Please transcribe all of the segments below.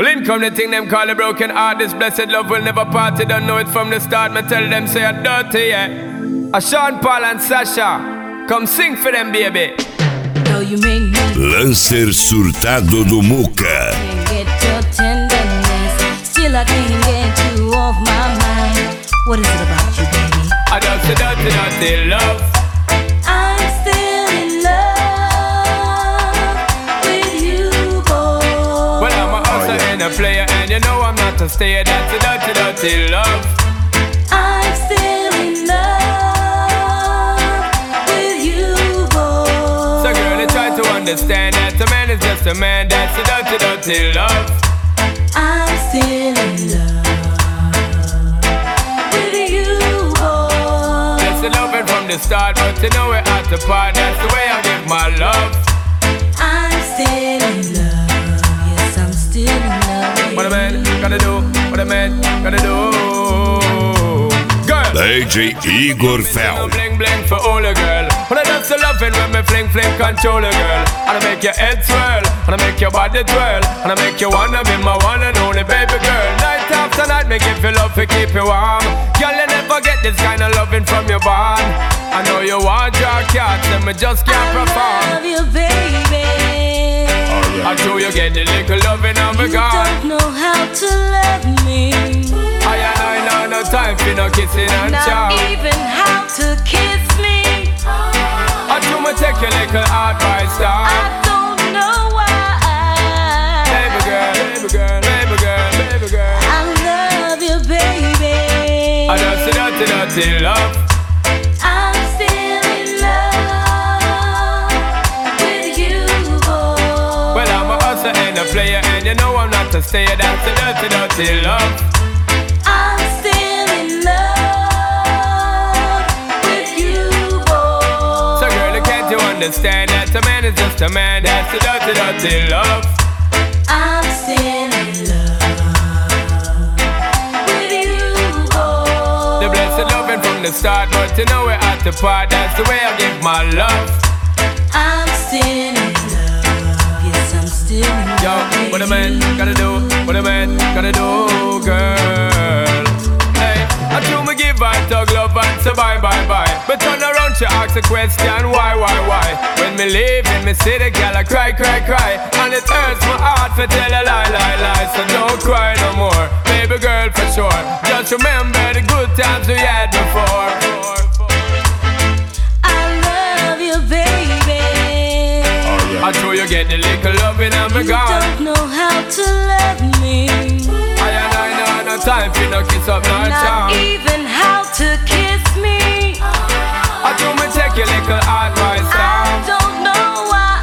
Well, in come the thing them call a broken heart. This blessed love will never part. You don't know it from the start. Me tell them say I'm dirty, yeah. A Sean Paul and Sasha, come sing for them, baby. You make me Lancer Surtado do Muca. get your tenderness. Still I can't get you off my mind. What is it about you, baby? I just a dirty, dirty love. I'm still in love with you, boy. Well, I'm a hustler and a player, and you know I'm not a stayer. That's a dirty, dirty love. I'm still in love with you, boy. So girl, I try to understand that a man is just a man. That's a dirty, dirty love. I'm still in love with you, boy. That's the loving from the start, but you know we're at the part. That's the way I give my love. I'm still in love. Yes, I'm still in love. What a man gotta do, what a man gotta do. Girl, DJ Igor Fel. bling bling for all a girl. When I just loving when me fling fling control a girl. And I make your head swirl, and I make your body twirl, and I make you wanna be my one and only baby girl. Night after night, me give you love to keep you warm. Girl, you never get this kind of loving from your bond. I know you want your cats, and me just can't perform. I love you, baby. I know you get the little loving on me You gone. don't know how to love me. I know no time for no kissing and Not chow. even how to kiss me. I do me take your little advice down. I don't know why. Baby girl, baby girl, baby girl, baby girl. I love you, baby. I just a dirty, dirty love. I'm still in love with you, boy. Well, I'm a hustler and a player, and you know I'm not a stayer. That's a dirty, dirty love. I'm still in love with you, boy. So girl, can't you understand that a man is just a man? That's a dirty, dirty love. I'm still in love with you, boy. The blessed loving from the start, but you know we're at the part. That's the way I give my love. I'm still in love. Yes, I'm still in love. Yo, what a man gotta do, what a man gotta do, girl. Hey, I do me give and tug love and say bye, bye, bye. But turn around, she ask a question, why? When me leave in me city, girl, I cry. And it hurts my heart to tell a lie. So don't cry no more, baby girl, for sure. Just remember the good times we had before. I love you, baby. I know you get the little loving and me You gone. don't know how to love me. I know no time for no kiss up, no Not charm. even how to kiss me. I do me take your little advice I down. don't know why.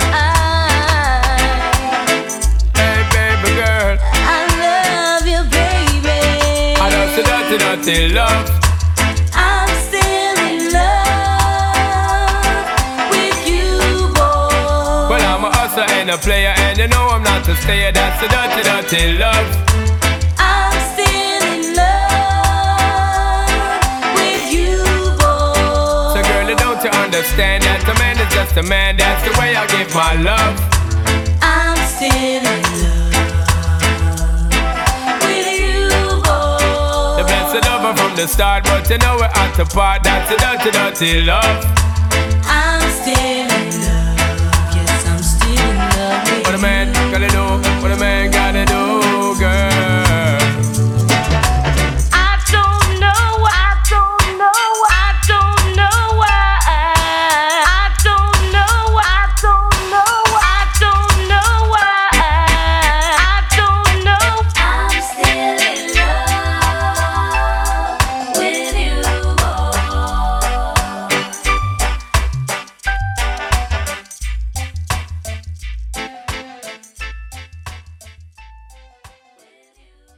Hey baby girl, I love you, baby. I know so dirty, dirty love. I'm still in love with you, boy. Well, I'm a hustler and a player, and you know I'm not a stayer. That's the dirty, dirty love. I'm still in love with you, boy. So girl, don't you understand that a man is just a man? That's the way I give my love. I'm still in love with you, The boy. blessed lover from the start, but you know we're at the part. That's the dirty, dirty love. I'm still in love. Yes, I'm still in love with What a man gotta do, what a man